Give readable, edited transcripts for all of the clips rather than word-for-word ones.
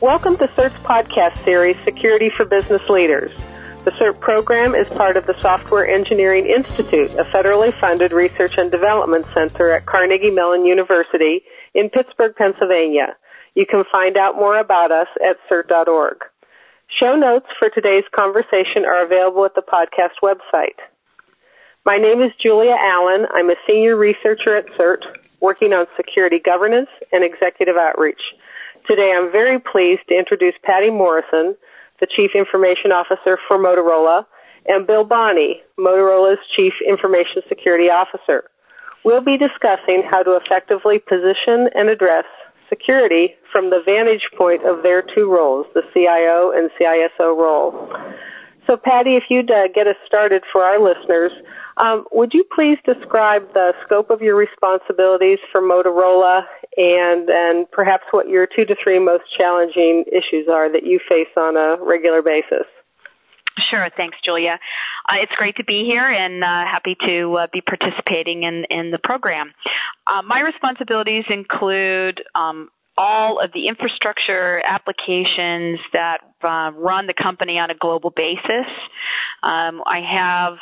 Welcome to CERT's podcast series, Security for Business Leaders. The CERT program is part of the Software Engineering Institute, a federally funded research and development center at Carnegie Mellon University in Pittsburgh, Pennsylvania. You can find out more about us at CERT.org. Show notes for today's conversation are available at the podcast website. My name is Julia Allen. I'm a senior researcher at CERT, working on security governance and executive outreach. Today, I'm very pleased to introduce Patty Morrison, the Chief Information Officer for Motorola, and Bill Bonney, Motorola's Chief Information Security Officer. We'll be discussing how to effectively position and address security from the vantage point of their two roles, the CIO and CISO role. So, Patty, if you'd get us started for our listeners, would you please describe the scope of your responsibilities for Motorola and perhaps what your 2 to 3 most challenging issues are that you face on a regular basis? Sure. Thanks, Julia. It's great to be here and happy to be participating in the program. My responsibilities include all of the infrastructure applications that run the company on a global basis. I have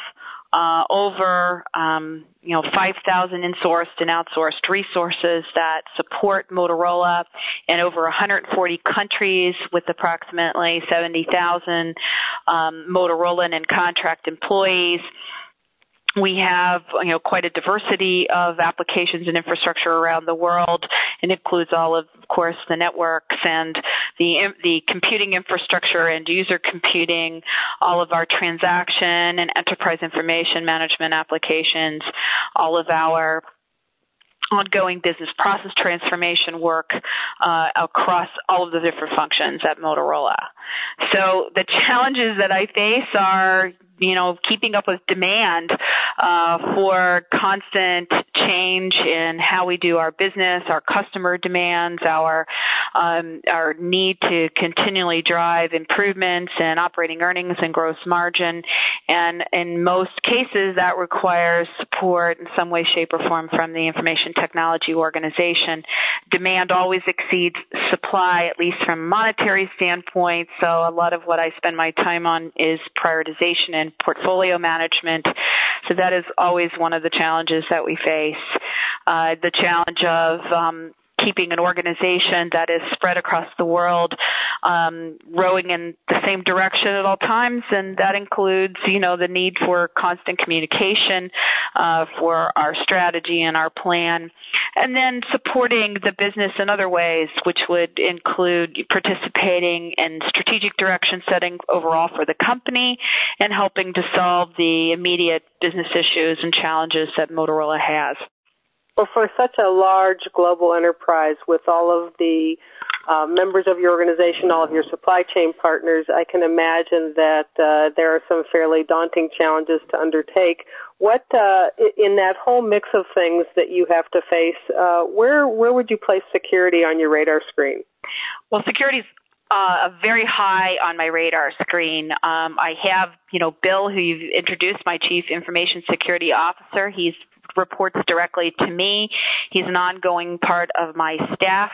over 5,000 insourced and outsourced resources that support Motorola in over 140 countries with approximately 70,000 Motorola and contract employees. We have, quite a diversity of applications and infrastructure around the world. It includes all of course, the networks and the computing infrastructure and user computing, all of our transaction and enterprise information management applications, all of our ongoing business process transformation work across all of the different functions at Motorola. So the challenges that I face are, keeping up with demand for constant change in how we do our business, our customer demands, our need to continually drive improvements in operating earnings and gross margin. And in most cases, that requires support in some way, shape, or form from the information technology organization. Demand always exceeds supply, at least from a monetary standpoint. So a lot of what I spend my time on is prioritization and portfolio management. So that is always one of the challenges that we face. The challenge of keeping an organization that is spread across the world, rowing in the same direction at all times, and that includes, the need for constant communication for our strategy and our plan, and then supporting the business in other ways, which would include participating in strategic direction setting overall for the company and helping to solve the immediate business issues and challenges that Motorola has. Well, for such a large global enterprise with all of the members of your organization, all of your supply chain partners, I can imagine that there are some fairly daunting challenges to undertake. What, in that whole mix of things that you have to face, where would you place security on your radar screen? Well, security is very high on my radar screen. I have, Bill, who you've introduced, my Chief Information Security Officer. He reports directly to me. He's an ongoing part of my staff.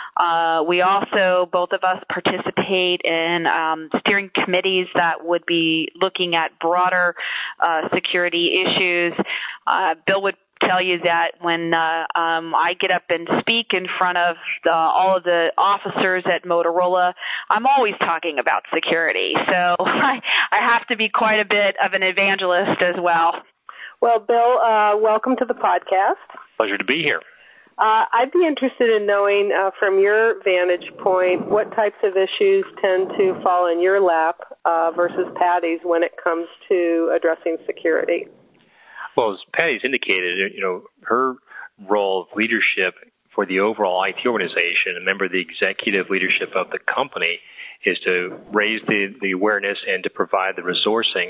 We also, both of us, participate in steering committees that would be looking at broader security issues. Bill would tell you that when I get up and speak in front of all of the officers at Motorola, I'm always talking about security. So I have to be quite a bit of an evangelist as well. Well, Bill, welcome to the podcast. Pleasure to be here. I'd be interested in knowing from your vantage point what types of issues tend to fall in your lap versus Patty's when it comes to addressing security. Well, as Patty's indicated, her role of leadership for the overall IT organization, a member of the executive leadership of the company, is to raise the awareness and to provide the resourcing.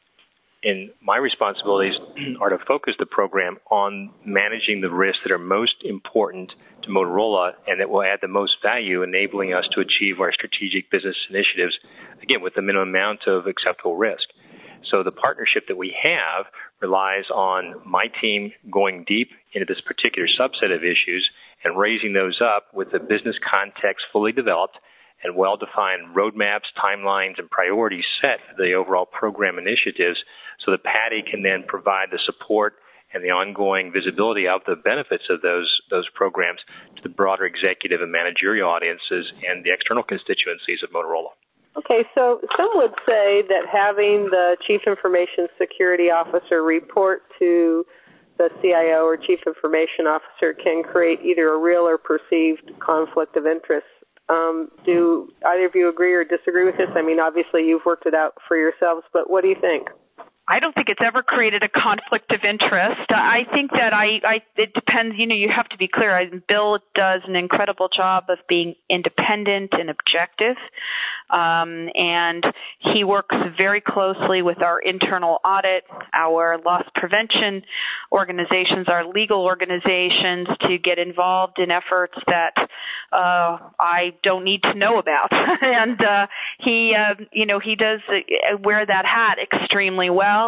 And my responsibilities are to focus the program on managing the risks that are most important to Motorola and that will add the most value, enabling us to achieve our strategic business initiatives, again, with the minimum amount of acceptable risk. So the partnership that we have relies on my team going deep into this particular subset of issues and raising those up with the business context fully developed and well-defined roadmaps, timelines, and priorities set for the overall program initiatives so that Patty can then provide the support and the ongoing visibility of the benefits of those programs to the broader executive and managerial audiences and the external constituencies of Motorola. Okay, so some would say that having the Chief Information Security Officer report to the CIO or Chief Information Officer can create either a real or perceived conflict of interest. Do either of you agree or disagree with this? I mean, obviously you've worked it out for yourselves, but what do you think? I don't think it's ever created a conflict of interest. I think that it depends. You have to be clear. Bill does an incredible job of being independent and objective, and he works very closely with our internal audit, our loss prevention organizations, our legal organizations to get involved in efforts that I don't need to know about. And he does wear that hat extremely well.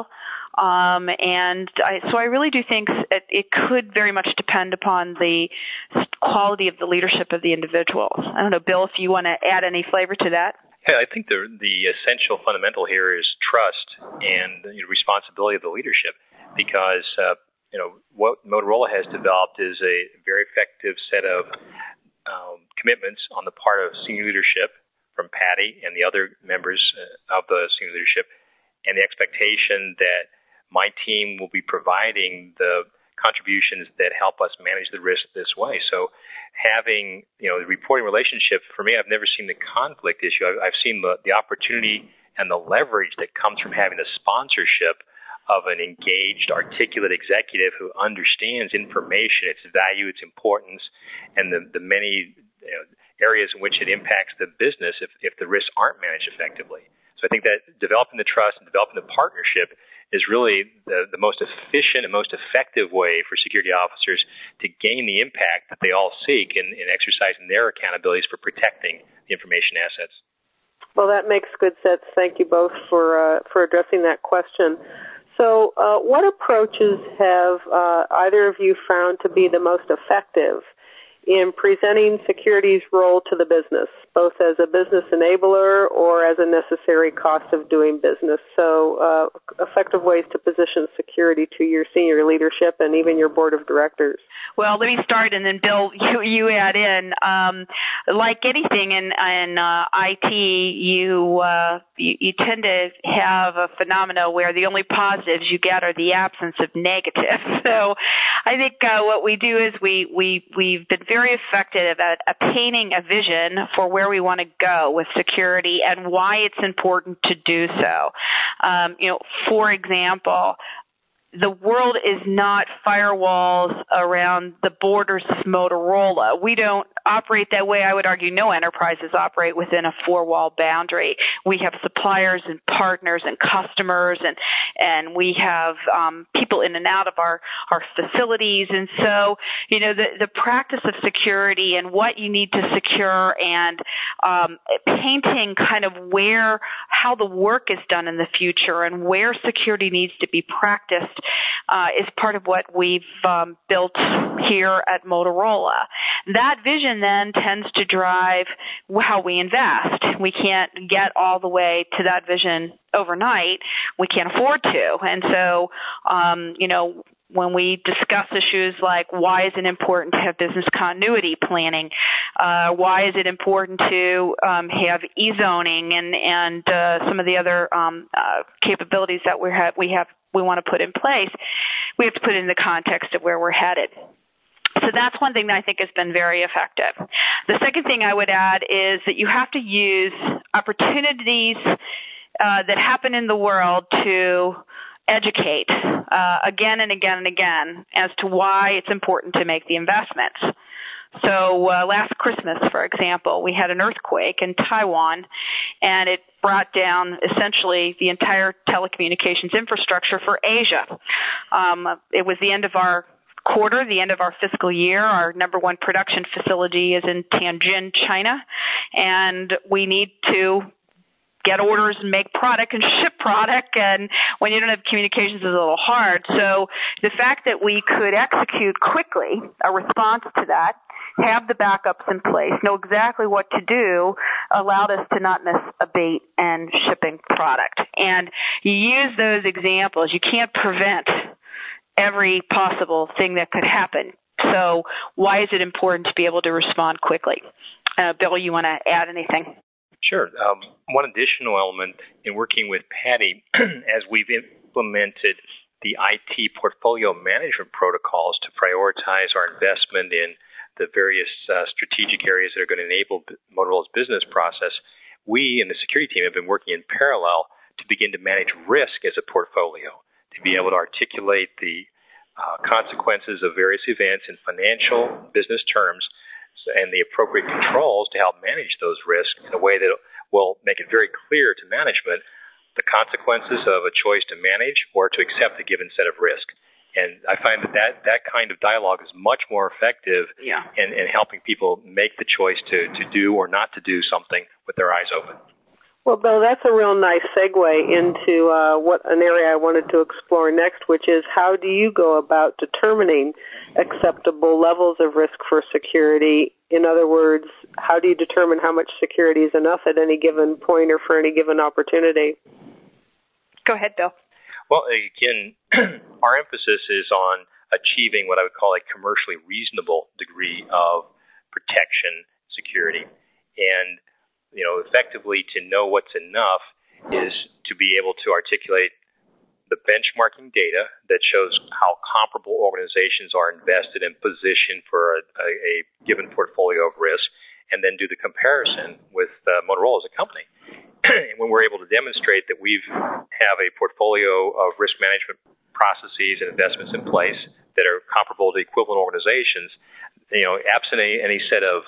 So I really do think it could very much depend upon the quality of the leadership of the individuals. I don't know, Bill, if you want to add any flavor to that. Yeah, I think the essential fundamental here is trust and responsibility of the leadership, because what Motorola has developed is a very effective set of commitments on the part of senior leadership from Patty and the other members of the senior leadership, and the expectation that my team will be providing the contributions that help us manage the risk this way. So having, the reporting relationship, for me, I've never seen the conflict issue. I've seen the opportunity and the leverage that comes from having the sponsorship of an engaged, articulate executive who understands information, its value, its importance, and the many areas in which it impacts the business if the risks aren't managed effectively. So I think that developing the trust and developing the partnership is really the most efficient and most effective way for security officers to gain the impact that they all seek in exercising their accountabilities for protecting the information assets. Well, that makes good sense. Thank you both for addressing that question. So what approaches have either of you found to be the most effective in presenting security's role to the business, both as a business enabler or as a necessary cost of doing business? So effective ways to position security to your senior leadership and even your board of directors. Well, let me start, and then Bill, you add in. Like anything in IT, you tend to have a phenomena where the only positives you get are the absence of negatives. So I think what we do is we've been very effective at painting a vision for where we want to go with security and why it's important to do so. For example, the world is not firewalls around the borders of Motorola. We don't operate that way. I would argue no enterprises operate within a four-wall boundary. We have suppliers and partners and customers, and we have people in and out of our facilities. And so, the practice of security and what you need to secure and painting kind of how the work is done in the future and where security needs to be practiced is part of what we've built here at Motorola. That vision then tends to drive how we invest. We can't get all the way to that vision overnight. We can't afford to. And so, when we discuss issues like why is it important to have business continuity planning, why is it important to have e-zoning and some of the other capabilities that we want to put in place, we have to put it in the context of where we're headed. So that's one thing that I think has been very effective. The second thing I would add is that you have to use opportunities that happen in the world to educate again and again and again as to why it's important to make the investments. So last Christmas, for example, we had an earthquake in Taiwan, and it brought down essentially the entire telecommunications infrastructure for Asia. It was the end of our quarter, the end of our fiscal year. Our number one production facility is in Tianjin, China, and we need to get orders and make product and ship product, and when you don't have communications, it's a little hard. So the fact that we could execute quickly a response to that have the backups in place, know exactly what to do, allowed us to not miss a bait and shipping product. And you use those examples. You can't prevent every possible thing that could happen. So why is it important to be able to respond quickly? Bill, you want to add anything? Sure. One additional element in working with Patty, as we've implemented the IT portfolio management protocols to prioritize our investment in the various strategic areas that are going to enable Motorola's business process, we in the security team have been working in parallel to begin to manage risk as a portfolio, to be able to articulate the consequences of various events in financial business terms and the appropriate controls to help manage those risks in a way that will make it very clear to management the consequences of a choice to manage or to accept a given set of risk. And I find that kind of dialogue is much more effective in helping people make the choice to do or not to do something with their eyes open. Well, Bill, that's a real nice segue into what an area I wanted to explore next, which is how do you go about determining acceptable levels of risk for security? In other words, how do you determine how much security is enough at any given point or for any given opportunity? Go ahead, Bill. Well, again, our emphasis is on achieving what I would call a commercially reasonable degree of protection, security, and effectively to know what's enough is to be able to articulate the benchmarking data that shows how comparable organizations are invested and positioned for a given portfolio of risk, and then do the comparison with Motorola as a company. And when we're able to demonstrate that we have a portfolio of risk management processes and investments in place that are comparable to equivalent organizations, absent any set of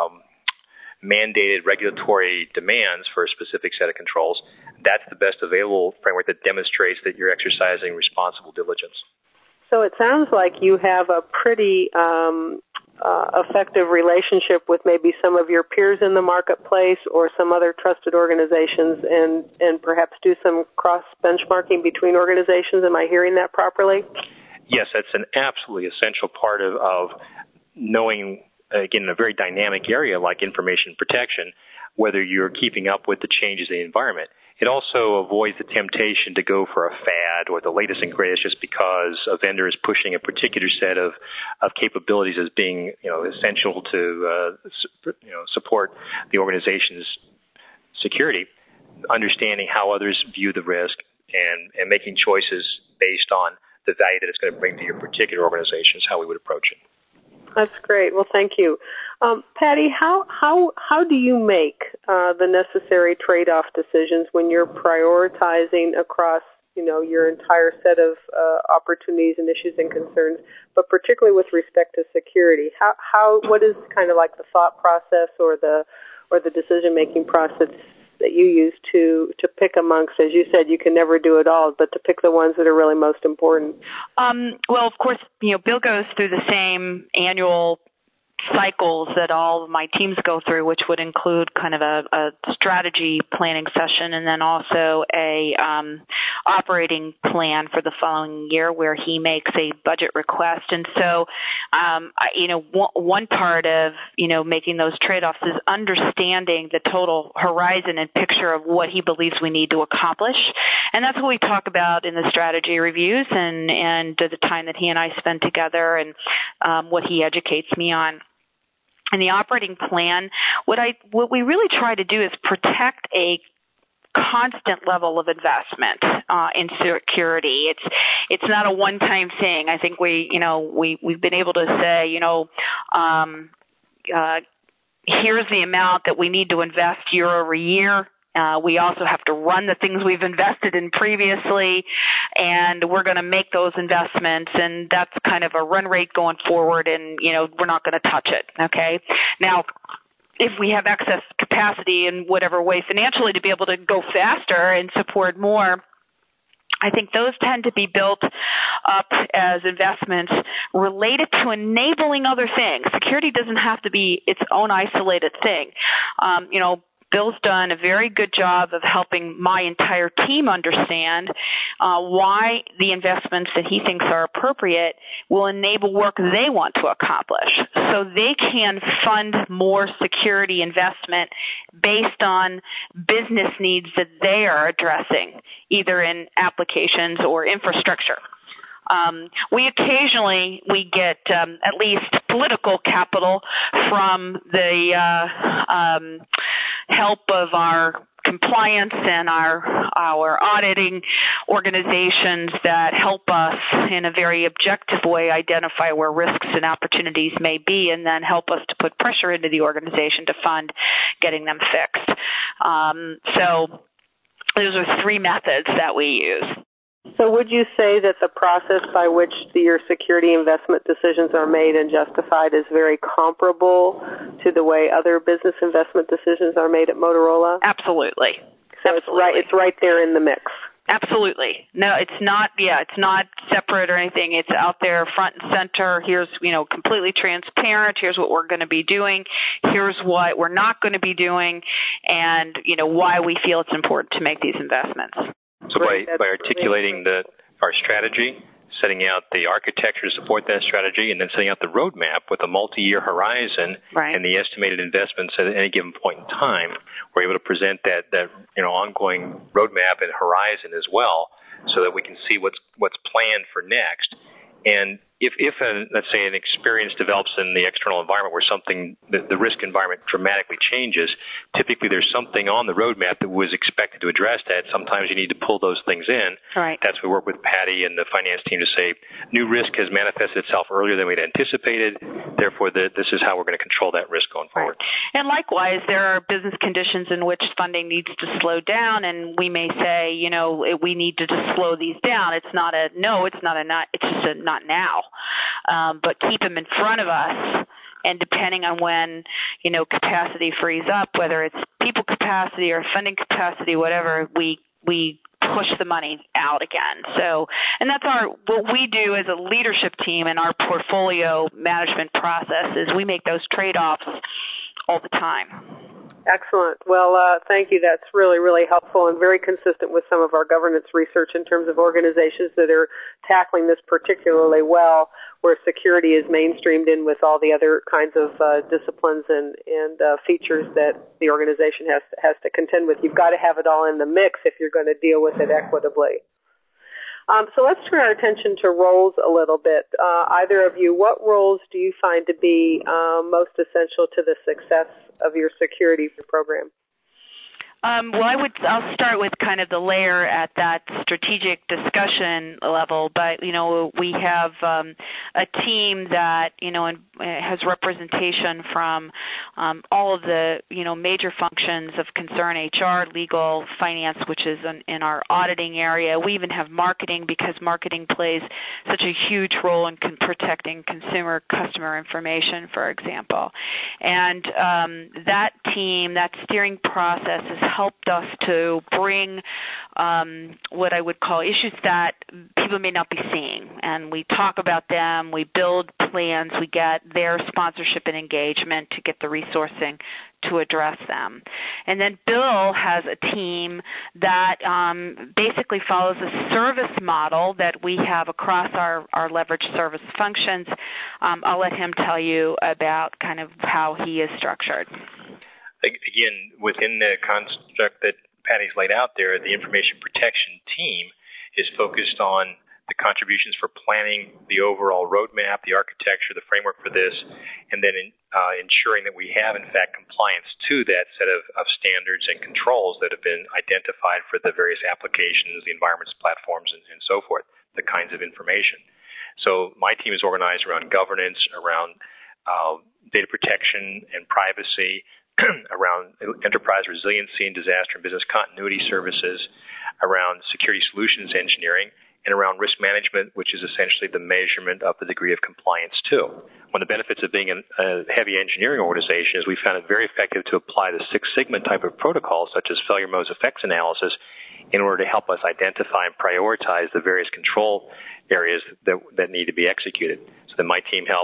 mandated regulatory demands for a specific set of controls, that's the best available framework that demonstrates that you're exercising responsible diligence. So it sounds like you have a pretty effective relationship with maybe some of your peers in the marketplace or some other trusted organizations and perhaps do some cross-benchmarking between organizations. Am I hearing that properly? Yes, that's an absolutely essential part of knowing, again, in a very dynamic area like information protection, whether you're keeping up with the changes in the environment. It also avoids the temptation to go for a fad or the latest and greatest just because a vendor is pushing a particular set of capabilities as being, essential to, support the organization's security. Understanding how others view the risk and making choices based on the value that it's going to bring to your particular organization is how we would approach it. That's great. Well, thank you. Patty, how do you make the necessary trade-off decisions when you're prioritizing across, your entire set of opportunities and issues and concerns, but particularly with respect to security? What is kind of like the thought process or the decision-making process that you use to pick amongst, as you said, you can never do it all, but to pick the ones that are really most important? Well, of course, Bill goes through the same annual cycles that all of my teams go through, which would include kind of a strategy planning session and then also a operating plan for the following year where he makes a budget request. And so, one part of, making those trade-offs is understanding the total horizon and picture of what he believes we need to accomplish. And that's what we talk about in the strategy reviews and the time that he and I spend together and what he educates me on. In the operating plan, what we really try to do is protect a constant level of investment in security. It's not a one-time thing. I think we've been able to say, here's the amount that we need to invest year over year. We also have to run the things we've invested in previously, and we're going to make those investments, and that's kind of a run rate going forward, and, we're not going to touch it, okay? Now, if we have excess capacity in whatever way financially to be able to go faster and support more, I think those tend to be built up as investments related to enabling other things. Security doesn't have to be its own isolated thing. Bill's done a very good job of helping my entire team understand why the investments that he thinks are appropriate will enable work they want to accomplish. So they can fund more security investment based on business needs that they are addressing, either in applications or infrastructure. We occasionally get at least political capital from the help of our compliance and our auditing organizations that help us in a very objective way identify where risks and opportunities may be, and then help us to put pressure into the organization to fund getting them fixed. So those are three methods that we use. So would you say that the process by which your security investment decisions are made and justified is very comparable to the way other business investment decisions are made at Motorola? Absolutely. So Absolutely. It's right there in the mix. Absolutely. No, it's not separate or anything. It's out there front and center. Here's, completely transparent. Here's what we're going to be doing. Here's what we're not going to be doing, and, why we feel it's important to make these investments. So by articulating our strategy, setting out the architecture to support that strategy, and then setting out the roadmap with a multi-year horizon and the estimated investments at any given point in time, we're able to present that ongoing roadmap and horizon as well, so that we can see what's planned for next. And if let's say an experience develops in the external environment where the risk environment dramatically changes, typically there's something on the roadmap that was expected to address that. Sometimes you need to pull those things in. Right. That's where we work with Patty and the finance team to say, new risk has manifested itself earlier than we'd anticipated, therefore this is how we're going to control that risk going forward. Right. And likewise, there are business conditions in which funding needs to slow down, and we may say, we need to just slow these down. It's not a no, it's not a not, it's just a not now. But keep them in front of us, and depending on when, capacity frees up, whether it's people capacity or funding capacity, whatever, we push the money out again. So, and that's what we do as a leadership team in our portfolio management process is we make those trade-offs all the time. Excellent. Well, thank you. That's really, really helpful and very consistent with some of our governance research in terms of organizations that are tackling this particularly well, where security is mainstreamed in with all the other kinds of disciplines and features that the organization has to contend with. You've got to have it all in the mix if you're going to deal with it equitably. So let's turn our attention to roles a little bit. Either of you, what roles do you find to be most essential to the success of your security program? I'll start with kind of the layer at that strategic discussion level, but, we have a team that, has representation from all of the, major functions of concern, HR, legal, finance, which is in our auditing area. We even have marketing, because marketing plays such a huge role in protecting customer information, for example. And that team, that steering process is helped us to bring what I would call issues that people may not be seeing. And we talk about them, we build plans, we get their sponsorship and engagement to get the resourcing to address them. And then Bill has a team that basically follows a service model that we have across our leveraged service functions. I'll let him tell you about kind of how he is structured. Again, within the construct that Patty's laid out there, the information protection team is focused on the contributions for planning the overall roadmap, the architecture, the framework for this, and then ensuring that we have, in fact, compliance to that set of standards and controls that have been identified for the various applications, the environments, platforms, and so forth, the kinds of information. So my team is organized around governance, around data protection and privacy, around enterprise resiliency and disaster and business continuity services, around security solutions engineering, and around risk management, which is essentially the measurement of the degree of compliance too. One of the benefits of being a heavy engineering organization is we found it very effective to apply the Six Sigma type of protocols, such as failure modes effects analysis, in order to help us identify and prioritize the various control areas that need to be executed. So then my team helps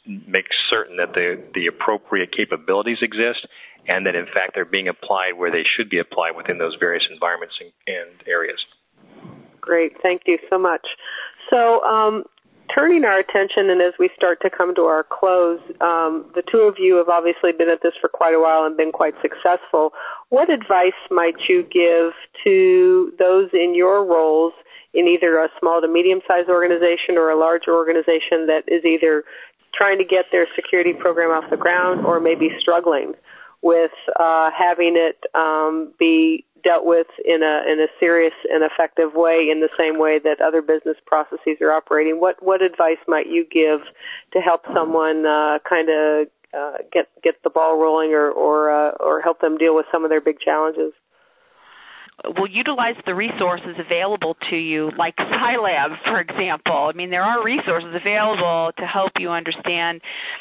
make certain that the appropriate capabilities exist and that, in fact, they're being applied where they should be applied within those various environments and areas. Great. Thank you so much. So turning our attention, and as we start to come to our close, the two of you have obviously been at this for quite a while and been quite successful. What advice might you give to those in your roles in either a small to medium-sized organization or a larger organization that is either trying to get their security program off the ground or maybe struggling with having it be dealt with in a serious and effective way, in the same way that other business processes are operating? What advice might you give to help someone kind of get the ball rolling or help them deal with some of their big challenges? Well, utilize the resources available to you, like Scilab, for example. I mean, there are resources available to help you understand,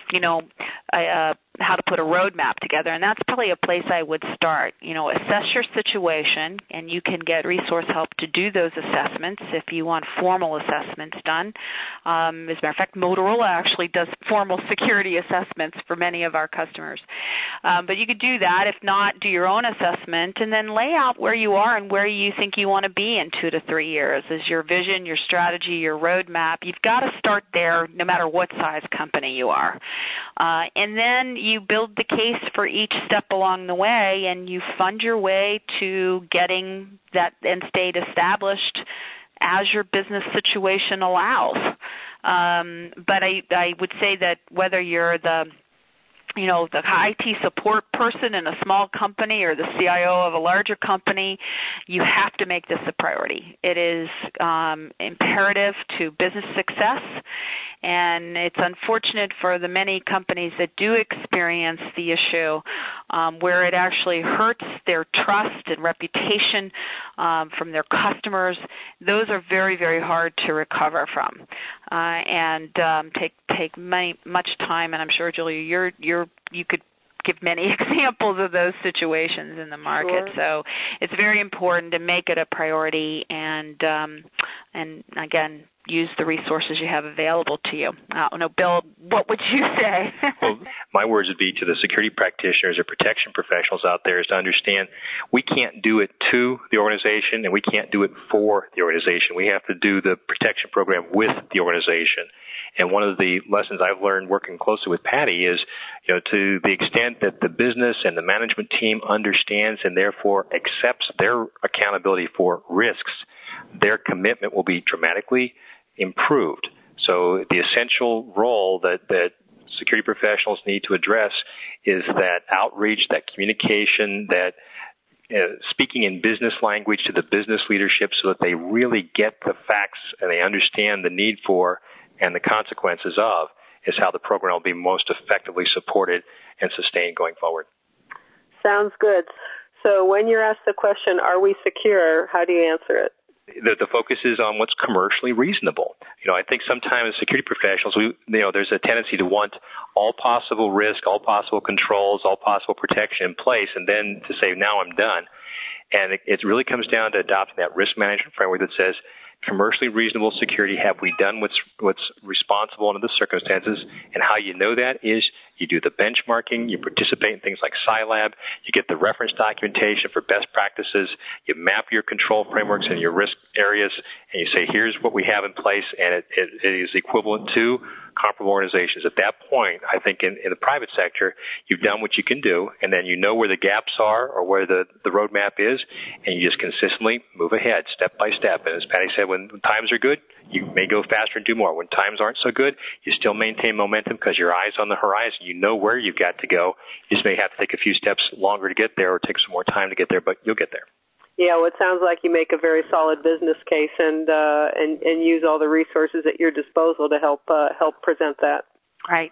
how to put a roadmap together, and that's probably a place I would start. Assess your situation, and you can get resource help to do those assessments if you want formal assessments done. As a matter of fact, Motorola actually does formal security assessments for many of our customers. But you could do that. If not, do your own assessment, and then lay out where you are and where you think you want to be in 2 to 3 years. Is your vision, your strategy, your roadmap. You've got to start there no matter what size company you are. And then you build the case for each step along the way, and you fund your way to getting that end state established as your business situation allows. But I would say that whether you're the IT support person in a small company or the CIO of a larger company, you have to make this a priority. It is imperative to business success, and it's unfortunate for the many companies that do experience the issue where it actually hurts their trust and reputation from their customers. Those are very, very hard to recover from and take much time. And I'm sure, Julia, you could give many examples of those situations in the market. Sure. So it's very important to make it a priority and again, use the resources you have available to you. Bill, what would you say? Well, my words would be to the security practitioners or protection professionals out there is to understand we can't do it to the organization and we can't do it for the organization. We have to do the protection program with the organization. And one of the lessons I've learned working closely with Patty is, to the extent that the business and the management team understands and therefore accepts their accountability for risks, their commitment will be dramatically improved. So the essential role that security professionals need to address is that outreach, that communication, that speaking in business language to the business leadership so that they really get the facts and they understand the need for and the consequences of is how the program will be most effectively supported and sustained going forward. Sounds good. So when you're asked the question, are we secure, how do you answer it? The focus is on what's commercially reasonable. I think sometimes security professionals, there's a tendency to want all possible risk, all possible controls, all possible protection in place, and then to say, now I'm done. And it really comes down to adopting that risk management framework that says, commercially reasonable security, have we done what's responsible under the circumstances? And how you know that is you do the benchmarking, you participate in things like Scilab, you get the reference documentation for best practices, you map your control frameworks and your risk areas, and you say, here's what we have in place, and it is equivalent to comparable organizations. At that point, I think in the private sector, you've done what you can do, and then you know where the gaps are or where the roadmap is, and you just consistently move ahead step by step. And as Patty said, when times are good, you may go faster and do more. When times aren't so good, you still maintain momentum because your eye's on the horizon. You know where you've got to go. You just may have to take a few steps longer to get there or take some more time to get there, but you'll get there. Yeah, well, it sounds like you make a very solid business case and use all the resources at your disposal to help present that. Right.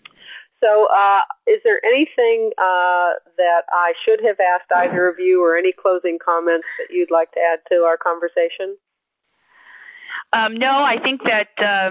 So, is there anything that I should have asked either of you, or any closing comments that you'd like to add to our conversation? No, I think that,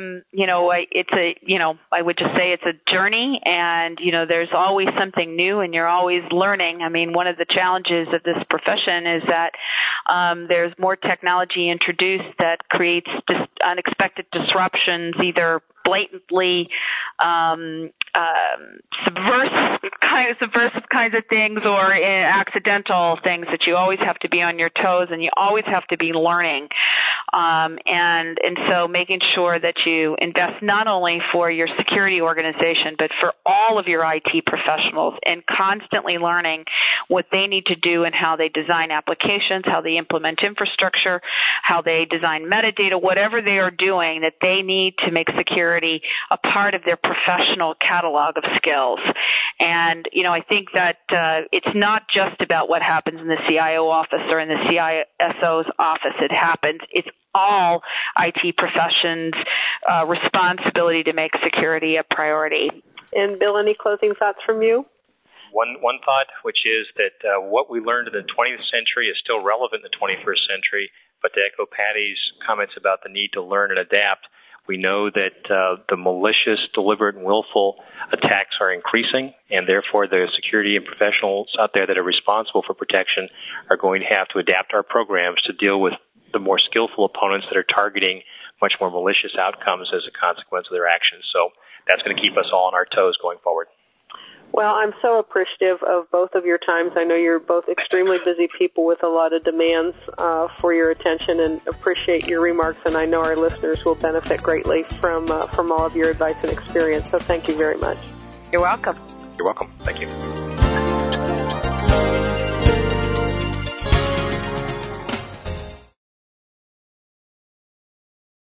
I would just say it's a journey, and, there's always something new and you're always learning. I mean, one of the challenges of this profession is that there's more technology introduced that creates unexpected disruptions, either blatantly subversive kinds of things or accidental things, that you always have to be on your toes and you always have to be learning. And so making sure that you invest not only for your security organization, but for all of your IT professionals, and constantly learning what they need to do and how they design applications, how they implement infrastructure, how they design metadata, whatever they are doing, that they need to make security a part of their professional catalog of skills. And, I think that it's not just about what happens in the CIO office or in the CISO's office. It's all IT professions' responsibility to make security a priority. And Bill, any closing thoughts from you? One thought, which is that what we learned in the 20th century is still relevant in the 21st century, but to echo Patty's comments about the need to learn and adapt, we know that the malicious, deliberate, and willful attacks are increasing, and therefore the security and professionals out there that are responsible for protection are going to have to adapt our programs to deal with the more skillful opponents that are targeting much more malicious outcomes as a consequence of their actions. So that's going to keep us all on our toes going forward. Well, I'm so appreciative of both of your times. I know you're both extremely busy people with a lot of demands for your attention, and appreciate your remarks, and I know our listeners will benefit greatly from all of your advice and experience. So thank you very much. You're welcome. You're welcome. Thank you.